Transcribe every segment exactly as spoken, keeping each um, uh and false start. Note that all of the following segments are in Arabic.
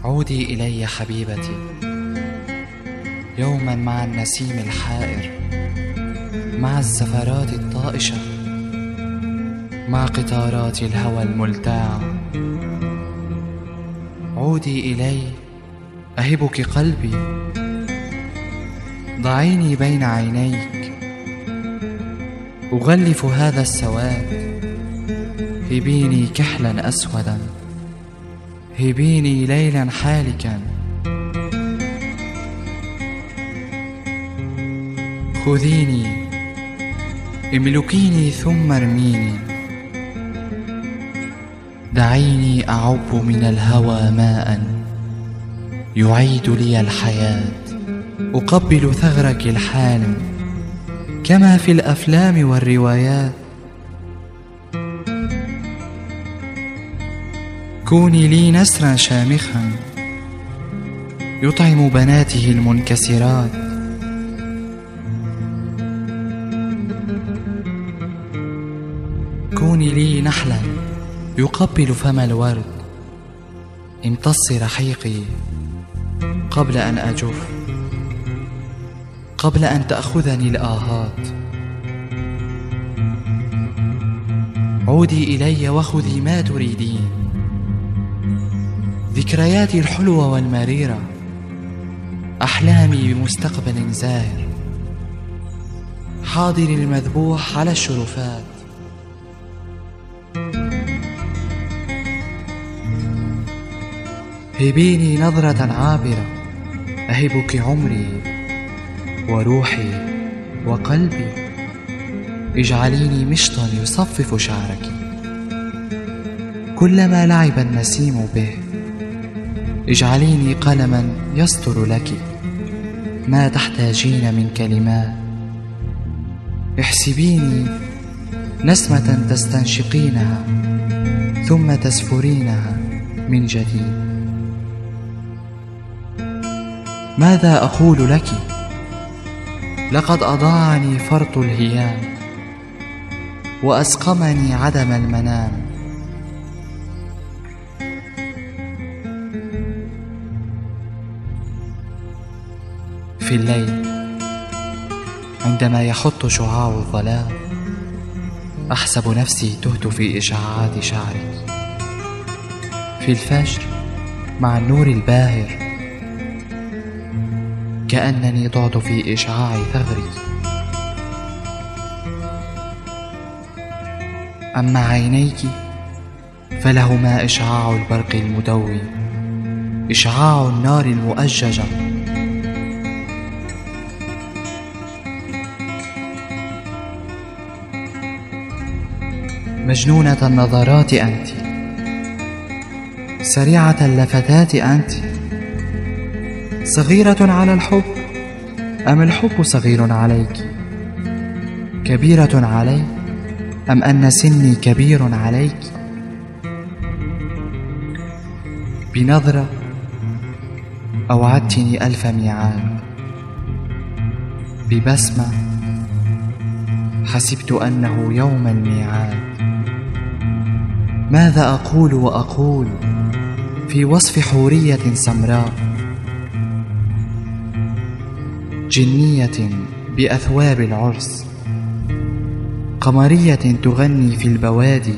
عودي إلي حبيبتي يوما مع النسيم الحائر، مع الزفرات الطائشة، مع قطارات الهوى الملتاع. عودي إلي أهبك قلبي، ضعيني بين عينيك، أغلف هذا السواد. هبيني كحلا أسودا، هبيني ليلا حالكا، خذيني املكيني ثم ارميني. دعيني أعب من الهوى ماء يعيد لي الحياة، أقبل ثغرك الحالم كما في الأفلام والروايات. كوني لي نسرا شامخا يطعم بناته المنكسرات. كوني لي نحلا يقبل فم الورد. امتصي رحيقي قبل أن أجف، قبل أن تأخذني الآهات. عودي إلي وخذي ما تريدين، ذكرياتي الحلوة والمريرة، أحلامي بمستقبل زاهر، حاضر المذبوح على الشرفات. هبيني نظرة عابرة أهبك عمري وروحي وقلبي. اجعليني مشطا يصفف شعرك كلما لعب النسيم به. اجعليني قلما يسطر لك ما تحتاجين من كلمات. احسبيني نسمة تستنشقينها ثم تسفرينها من جديد. ماذا أقول لك؟ لقد أضاعني فرط الهيام وأسقمني عدم المنام. في الليل عندما يحط شعاع الظلام أحسب نفسي تهت في إشعاعات شعري. في الفجر مع النور الباهر كأنني ضعت في إشعاع ثغري. أما عينيك فلهما إشعاع البرق المدوي، إشعاع النار المؤججة. مجنونة النظرات أنت، سريعة اللفتات أنت. صغيرة على الحب أم الحب صغير عليك؟ كبيرة علي أم أن سني كبير عليك؟ بنظرة أوعدتني ألف ميعاد، ببسمة حسبت أنه يوم الميعاد. ماذا أقول وأقول في وصف حورية سمراء، جنية بأثواب العرس، قمرية تغني في البوادي،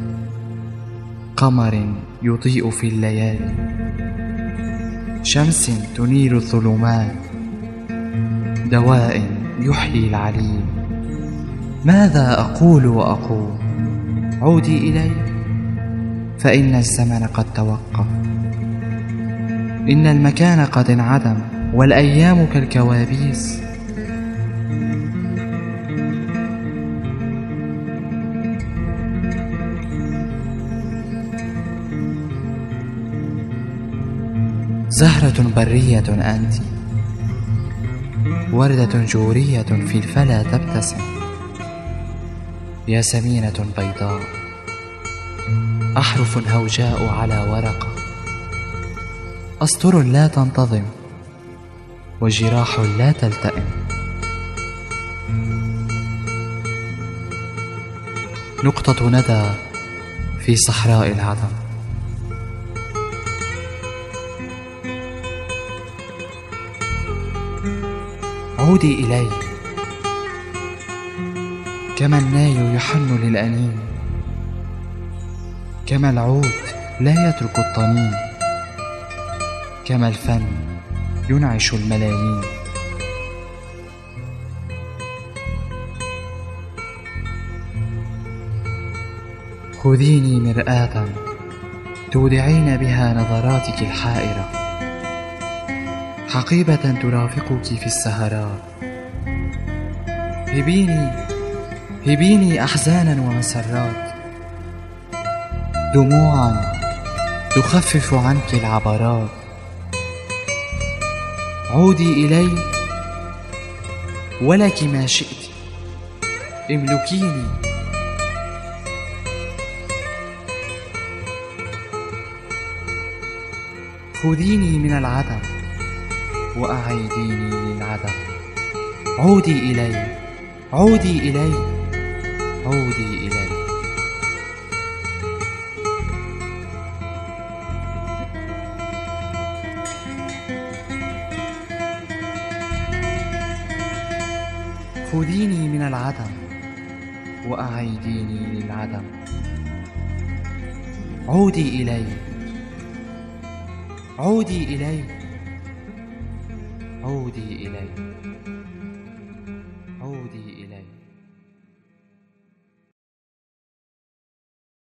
قمر يضيء في الليالي، شمس تنير الظلمات، دواء يحيي العليل. ماذا أقول وأقول؟ عودي إلي فإن الزمن قد توقف، إن المكان قد انعدم، والأيام كالكوابيس. زهرة برية أنت، وردة جورية في الفلا تبتسم. يا سمينة بيضاء، أحرف هوجاء على ورقة، أسطر لا تنتظم وجراح لا تلتئم. نقطة ندى في صحراء العدم. عودي إلي. كما الناي يحن للأنين، كما العود لا يترك الطنين، كما الفن ينعش الملايين. خذيني مرآة تودعين بها نظراتك الحائرة، حقيبة ترافقك في السهرات. هبيني هبيني أحزانا ومسرات، دموعا تخفف عنك العبرات. عودي إلي ولك ما شئت، املكيني. خذيني من العدم وأعيديني للعدم. عودي إلي، عودي إلي، عودي إلي. خذيني من العدم وأعيديني للعدم. عودي إلي، عودي إلي، عودي إلي.